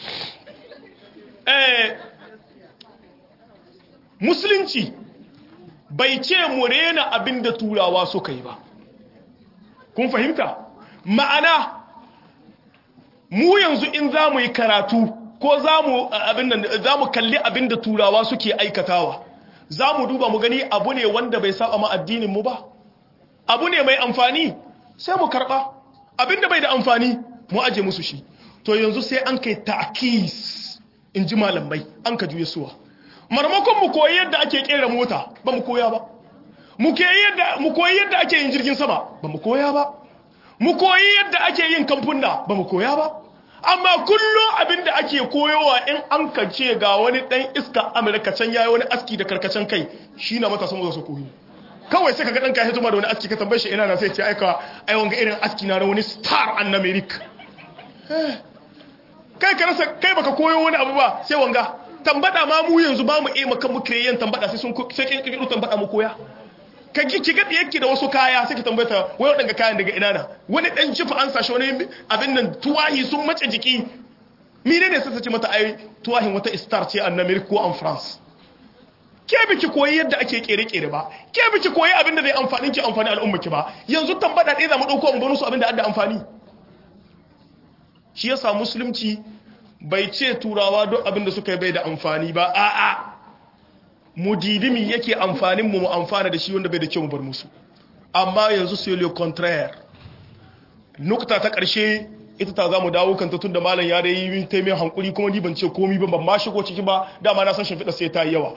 eh musulunci bai ce mu rena abin da turawa suka yi ba kun fahimta ma'ana mu yanzu in za mu yi karatu ko za mu abin nan za mu kalli abin da turawa suke aikatawa za mu duba mu gani abu ne wanda bai saba ma addinin mu ba abu ne mai amfani sai mu karba abin da bai da amfani mu aje musu shi to yanzu sai an kai ta'kis in ji malamai an ka juye suwa marmakon mu koyi yadda ake kera mota ba mu koya ba mu koyi yadda mu koyi yadda ake yin jirgin sama ba mu koya ba mu koyi yadda ake yin kamfuna ba mu koya ba amma kullum abinda ake koyowa in an kace ga wani dan iska America can yayi wani aski da karkacen kai shi na matasan mu su koyi kawai sai kaga dan kai hito ma da wani aski ka tambaye shi ina na sai ce aika ai wanga irin aski na wani star an America kai ka rasa kai baka koyo wani abu ba sai wanga tambada ma mu yanzu ba mu iya maka mu kireyen tambada sai sun sai kin kiro tambada mu koya ka ki ki gadi yake da wasu kaya sai ka tambata wai wadanga kayan daga ina na wani dan jifa an sashi wani abin nan tuwahi sun mace jiki mine ne sai ta ce mata ai tuwahin wata star ce an America ko an France ke biki koyi yadda ake kere-kere ba ke biki koyi abin da zai amfani ki amfani al'umma ki ba yanzu tambada dai za mu dauko mu bonus abin da adda amfani shi yasa musulunci bai ce turawa duk abin da suka yi bai da amfani ba a'a mu didimi yake amfanin mu mu amfana da shi wanda bai da kyau mu bar musu amma yanzu sai le contraire nukta ta karshe ita ta zamu dawo kanta tunda malam ya da yi taimai hankuri kuma ni ban ce komai ban ban ma shigo ciki ba dama na san shimfiɗa sai ta yi yawa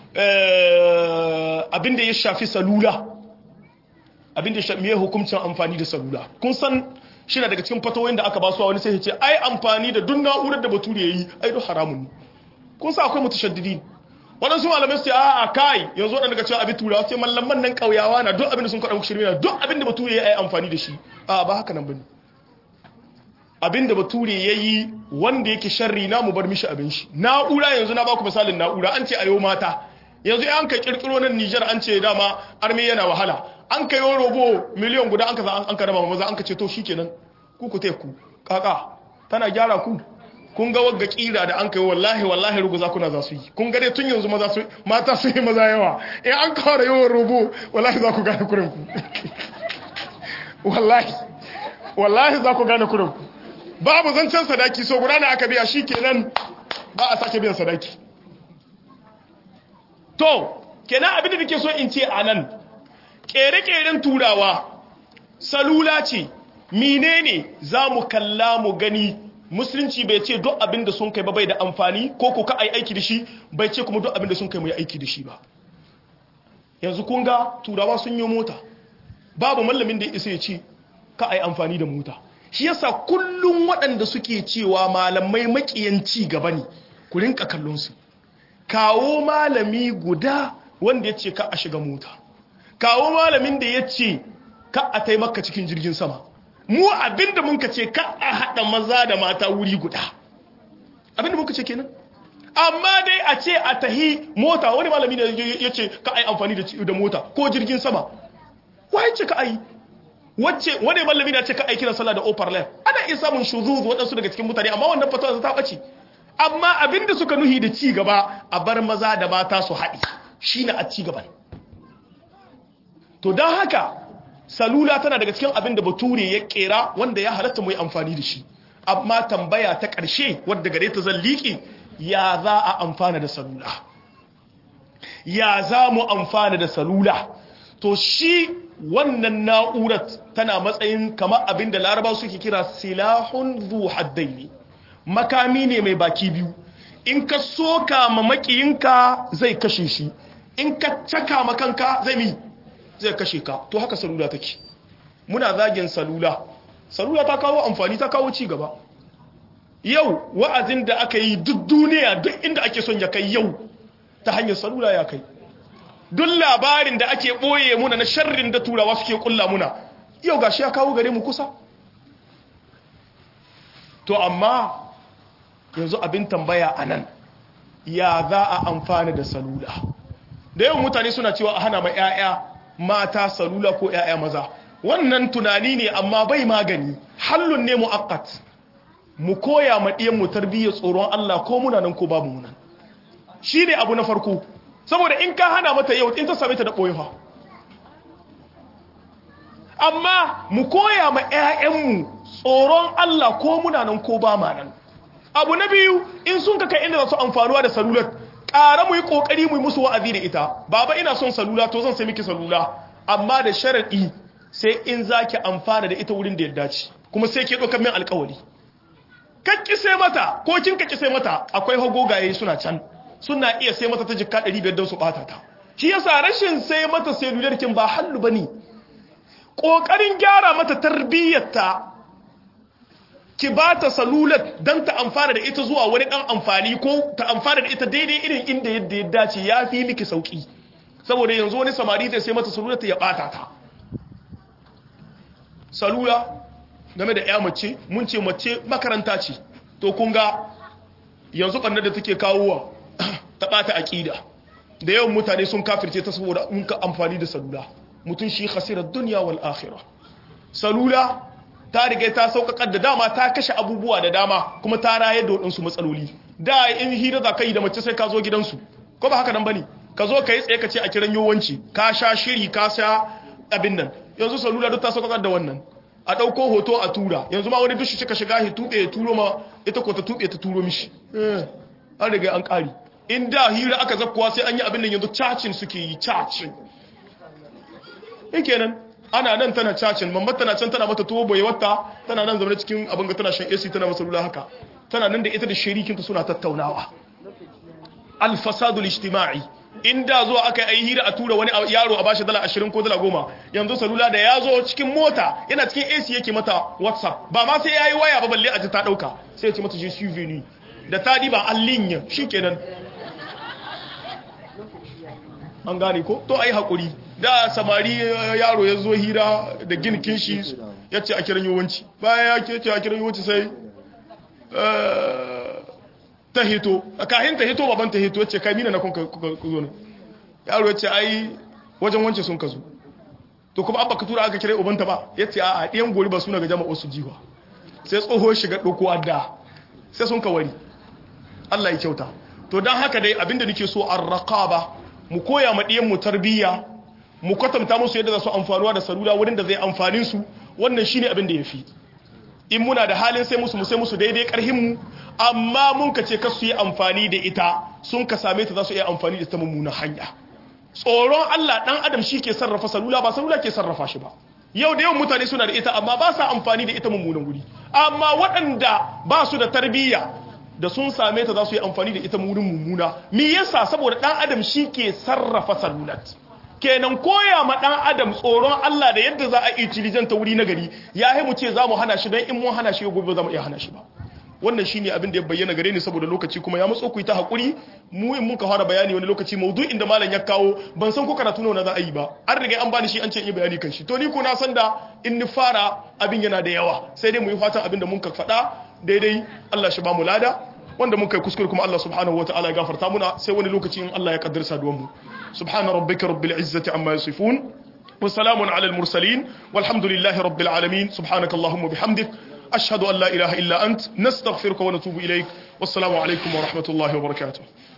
eh abinda ya shafi salula abinda ya shafi hukuncin amfani da salula kun san shi na daga cikin fatawoyin da aka ba su wani sai ya ce ai amfani da duk na'urar da bature yayi ai duk haramun ne kun sa akwai mutashaddidi waɗansu malamai su ce a kai yanzu waɗanda daga cewa abin turawa sai mallaman nan ƙauyawa na duk abin da sun kaɗa muku shirme na duk abin da bature ya yi amfani da shi a ba haka nan bane abin da bature ya yi wanda yake sharri na mu bar mishi abin shi na'ura yanzu na baku misalin na'ura an ce ayo mata yanzu an kai kirkiro nan Niger an ce dama arme yana wahala an kai robo miliyan guda an ka an ka raba maza an ka ce to shikenan ku ku ku kaka tana gyara ku kun ga wagga kira da an kai wallahi wallahi ruguza kuna za su yi kun ga dai tun yanzu maza su mata su yi maza yawa in an kawo yawan robo wallahi za ku gane kurin ku wallahi wallahi za ku gane kurin ku babu zancen sadaki so guda na aka biya shikenan ba a sake biyan sadaki to kenan abin da nake so in ce anan kere-keren turawa salula ce menene za mu kalla mu gani musulunci bai ce duk abin da sun kai ba bai da amfani ko ko ka ai aiki da shi bai ce kuma duk abin da sun kai mu yi aiki da shi ba yanzu kun ga turawa sun yi mota babu mallamin da ya isa ya ce ka ai amfani da mota shi yasa kullum waɗanda suke cewa malamai makiyanci gaba ne ku rinka kallon su kawo malami guda wanda ya ce ka a shiga mota kawo malamin da ya ce ka a taimaka cikin jirgin sama mu abinda mun ka ce ka a haɗa maza da mata wuri guda abinda mun ka ce kenan amma dai a ce a tahi mota wani malami da ya ce ka a yi amfani da mota ko jirgin sama wai ce ka ai wacce wani mallami na ce ka ai kiran sallah da overlap ana iya samun shuzuz wadansu daga cikin mutane amma wannan fatawa ta bace amma abinda suka nuhi da ci gaba a bar maza da mata su haɗi shine a ci gaban to dan haka salula tana daga cikin abinda bature ya kera wanda ya halatta mu yi amfani da shi amma tambaya ta ƙarshe wadda gare ta zan liƙi ya za a amfana da salula ya za mu amfana da salula to shi wannan na'urar tana matsayin kamar abinda laraba suke kira silahun zu haddaini makami ne mai baki biyu in ka soka ma makiyinka zai kashe shi in ka caka ma kanka zai mi zai kashe ka to haka salula take muna zagin salula salula ta kawo amfani ta kawo ci gaba yau wa'azin da aka yi duk duniya duk inda ake son ya kai yau ta hanyar salula ya kai duk labarin da ake boye muna na sharrin da turawa suke kulla muna yau gashi ya kawo gare mu kusa to amma yanzu abin tambaya anan ya za a amfana da salula da yawan mutane suna cewa a hana ma 'ya'ya mata salula ko 'ya'ya maza wannan tunani ne amma bai magani hallun ne mu'aqqat mu koya ma diyan mu tarbiyyar tsoron Allah ko muna nan ko babu muna shine abu na farko saboda in ka hana mata yau in ta same ta da boyewa amma mu koya ma ƴaƴan mu tsoron Allah ko muna nan ko ba ma nan abu na biyu in sun ka kai inda za su amfanuwa da salular ƙara mu yi kokari mu yi musu wa'azi da ita baba ina son salula to zan sai miki salula amma da sharadi sai in zaki amfana da ita wurin da ya dace kuma sai ke dokar min alƙawari kakki sai mata ko kin kakki sai mata akwai hagogaye suna can suna iya sai mata ta jikka ɗari biyar don su bata ta shi yasa rashin sai mata cellular kin ba hallu bane kokarin gyara mata tarbiyyarta ki bata salular dan ta amfana da ita zuwa wani dan amfani ko ta amfana da ita daidai irin inda yadda ya dace yafi miki sauki saboda yanzu wani samari zai sai mata salular ta ya bata ta salula game da ya mace mun ce mace makaranta ce to kun ga yanzu kannar da take kawowa ta bata aqida da yawan mutane sun kafirce ta saboda mun ka amfani da salula mutun shi khasirar dunya wal akhirah salula ta riga ta saukakar da dama ta kashe abubuwa da dama kuma ta raye da wadansu matsaloli da in hira za kai da mace sai ka zo gidansu ko ba haka nan bane ka zo kai tsaye ka ce a kiran yowanci ka sha shiri ka sha abin nan yanzu salula duk ta saukakar da wannan a dauko hoto a tura yanzu ma wani dushi cika shiga hi tube ya turo ma ita ko ta tube ta turo mishi eh an riga an kari in da hira aka zakkuwa sai an yi abin nan yanzu cacin suke yi cacin kenan ana nan tana cacin mamman tana can tana mata tuwo bai wata tana nan zama cikin abin ga tana shan A C tana masalula haka tana nan da ita da shirikinta suna tattaunawa al-fasadul ijtima'i inda zuwa aka yi hira a tura wani yaro a bashi dala ashirin ko dala goma yanzu salula da ya zo cikin mota yana cikin A C yake mata WhatsApp ba ma sai yayi waya ba balle a ji ta dauka sai ya ce mata je suis venu da ta diba an linya shikenan an gane ko to ai hakuri da samari yaro ya zo hira da ginkin shi ya ce a kiran yawanci bayan ya ce a kiran yawanci sai ta hito a kahin ta hito baban ta hito ya ce kai mina na kuka zo ne yaro ya ce ai wajen wance sun ka zo to kuma abba ka tura aka kira ubanta ba ya ce a ɗiyan gori ba suna ga jama'a su jiwa sai tsoho shiga ɗauko adda sai sun ka wari Allah ya kyauta to don haka dai abinda nake so an raqaba mu koya ma ɗiyan mu tarbiyya mu kwatanta musu yadda za su amfanuwa da salula wurin da zai amfanin su wannan shine abin da yafi in muna da halin sai musu mu sai musu daidai karhin mu amma mun ka ce kasu yi amfani da ita sun ka same ta za su iya amfani da ta mummunan hanya tsoron Allah dan adam shi ke sarrafa salula ba salula ke sarrafa shi ba yau da yawan mutane suna da ita amma ba sa amfani da ita mummunan guri amma waɗanda ba su da tarbiyya da sun same ta za su yi amfani da ita wurin mummuna me yasa saboda dan adam shi ke sarrafa salulat kenan koya ma dan adam tsoron Allah da yadda za a intelligent ta wuri na gari ya mu ce za mu hana shi don in mun hana shi gobe za mu iya hana shi ba wannan shine abin da ya bayyana gare ni saboda lokaci kuma ya matso ku ta hakuri mu in mun ka fara bayani wani lokaci maudu'in da malam ya kawo ban san ko karatu nawa za a yi ba an riga an bani shi an ce in yi bayani kan shi to ni ko na san da in ni fara abin yana da yawa sai dai mu yi fatan abin da mun ka faɗa daidai Allah shi ba mu lada wanda mun kai kuskure kuma Allah subhanahu wataala ya gafarta muna sai wani lokaci in Allah ya kaddarsa duwan mu subhana rabbika rabbil izzati amma yasifun وسلام على المرسلين والحمد لله رب العالمين سبحانك اللهم وبحمدك أشهد أن لا إله إلا أنت نستغفرك ونتوب إليك والسلام عليكم ورحمة الله وبركاته